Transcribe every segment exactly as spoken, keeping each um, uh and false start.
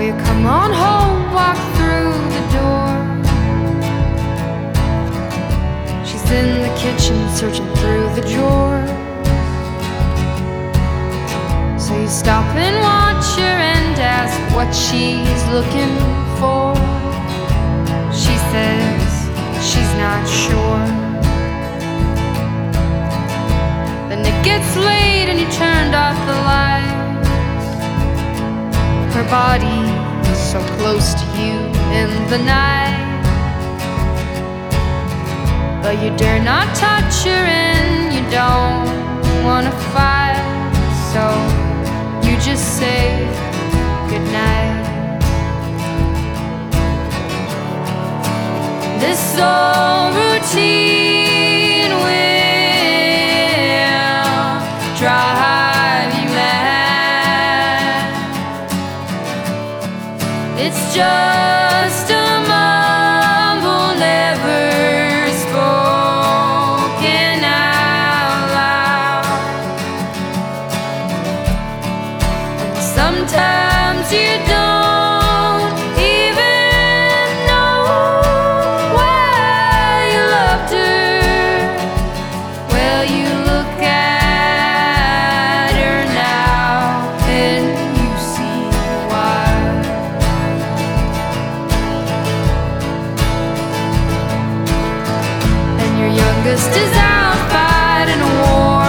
you come on home, walk through the door. She's in the kitchen searching through the drawers. So you stop and watch her and ask what she's looking for. She says she's not sure. Then it gets late and you turned off the lights. Her body is so close to you in the night, but you dare not touch her and you don't wanna fight. So you just say goodnight. This old routine will drive you mad. It's just a mumble never spoken out loud. And sometimes you don't even know why you loved her. Well, you look at her now and you see why. And your youngest is out fighting a war,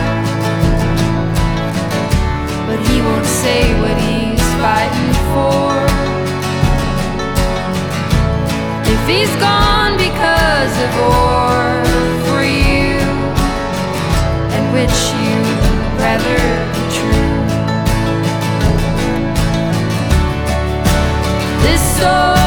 but he won't say what he's fighting for. If he's gone because of war for you, and which you'd rather be true. This soul